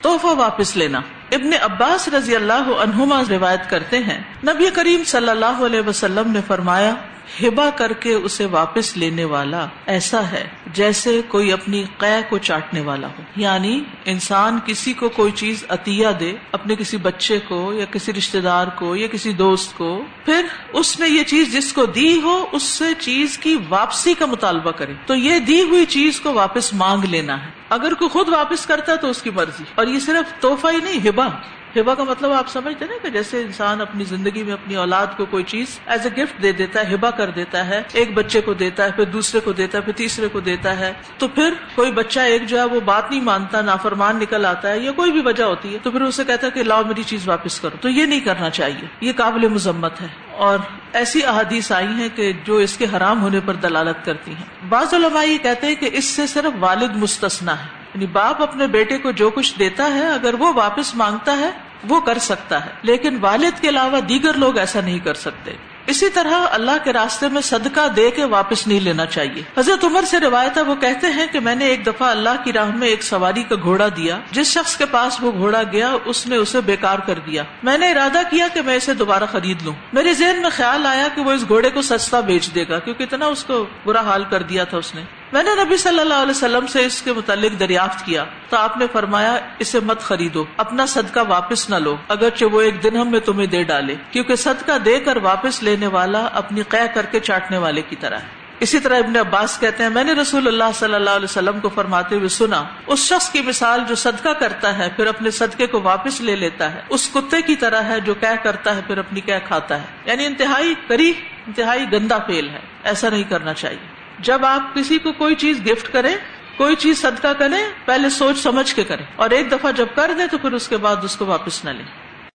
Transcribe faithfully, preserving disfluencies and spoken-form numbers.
تحفہ واپس لینا. ابن عباس رضی اللہ عنہما روایت کرتے ہیں نبی کریم صلی اللہ علیہ وسلم نے فرمایا ہبہ کر کے اسے واپس لینے والا ایسا ہے جیسے کوئی اپنی قے کو چاٹنے والا ہو. یعنی انسان کسی کو کوئی چیز عطیہ دے، اپنے کسی بچے کو یا کسی رشتہ دار کو یا کسی دوست کو، پھر اس نے یہ چیز جس کو دی ہو اس سے چیز کی واپسی کا مطالبہ کرے، تو یہ دی ہوئی چیز کو واپس مانگ لینا ہے. اگر کوئی خود واپس کرتا ہے تو اس کی مرضی. اور یہ صرف تحفہ ہی نہیں، ہبہ ہبہ کا مطلب آپ سمجھتے نا کہ جیسے انسان اپنی زندگی میں اپنی اولاد کو کوئی چیز ایز اے گفٹ دے دیتا ہے، ہبہ کر دیتا ہے، ایک بچے کو دیتا ہے، پھر دوسرے کو دیتا ہے، پھر تیسرے کو دیتا ہے. تو پھر کوئی بچہ ایک جو ہے وہ بات نہیں مانتا، نافرمان نکل آتا ہے یا کوئی بھی وجہ ہوتی ہے، تو پھر اسے کہتا ہے کہ لاؤ میری چیز واپس کرو. تو یہ نہیں کرنا چاہیے، یہ قابل مذمت ہے. اور ایسی احادیث آئی ہیں کہ جو اس کے حرام ہونے پر دلالت کرتی ہیں. بعض علماء یہ کہتے ہیں کہ اس سے صرف والد مستثنی ہے، یعنی باپ اپنے بیٹے کو جو کچھ دیتا ہے اگر وہ واپس مانگتا ہے وہ کر سکتا ہے، لیکن والد کے علاوہ دیگر لوگ ایسا نہیں کر سکتے. اسی طرح اللہ کے راستے میں صدقہ دے کے واپس نہیں لینا چاہیے. حضرت عمر سے روایت ہے، وہ کہتے ہیں کہ میں نے ایک دفعہ اللہ کی راہ میں ایک سواری کا گھوڑا دیا، جس شخص کے پاس وہ گھوڑا گیا اس نے اسے بیکار کر دیا. میں نے ارادہ کیا کہ میں اسے دوبارہ خرید لوں. میرے ذہن میں خیال آیا کہ وہ اس گھوڑے کو سستا بیچ دے گا کیونکہ اتنا اس کو برا حال کر دیا تھا اس نے. میں نے نبی صلی اللہ علیہ وسلم سے اس کے متعلق دریافت کیا تو آپ نے فرمایا اسے مت خریدو، اپنا صدقہ واپس نہ لو اگرچہ وہ ایک درہم میں تمہیں دے ڈالے، کیونکہ صدقہ دے کر واپس لینے والا اپنی قے کر کے چاٹنے والے کی طرح ہے. اسی طرح ابن عباس کہتے ہیں میں نے رسول اللہ صلی اللہ علیہ وسلم کو فرماتے ہوئے سنا، اس شخص کی مثال جو صدقہ کرتا ہے پھر اپنے صدقے کو واپس لے لیتا ہے اس کتے کی طرح ہے جو قے کرتا ہے پھر اپنی قے کھاتا ہے. یعنی انتہائی کریہ، انتہائی گندا فعل ہے، ایسا نہیں کرنا چاہیے. جب آپ کسی کو کوئی چیز گفٹ کریں، کوئی چیز صدقہ کریں، پہلے سوچ سمجھ کے کریں، اور ایک دفعہ جب کر دیں تو پھر اس کے بعد اس کو واپس نہ لیں.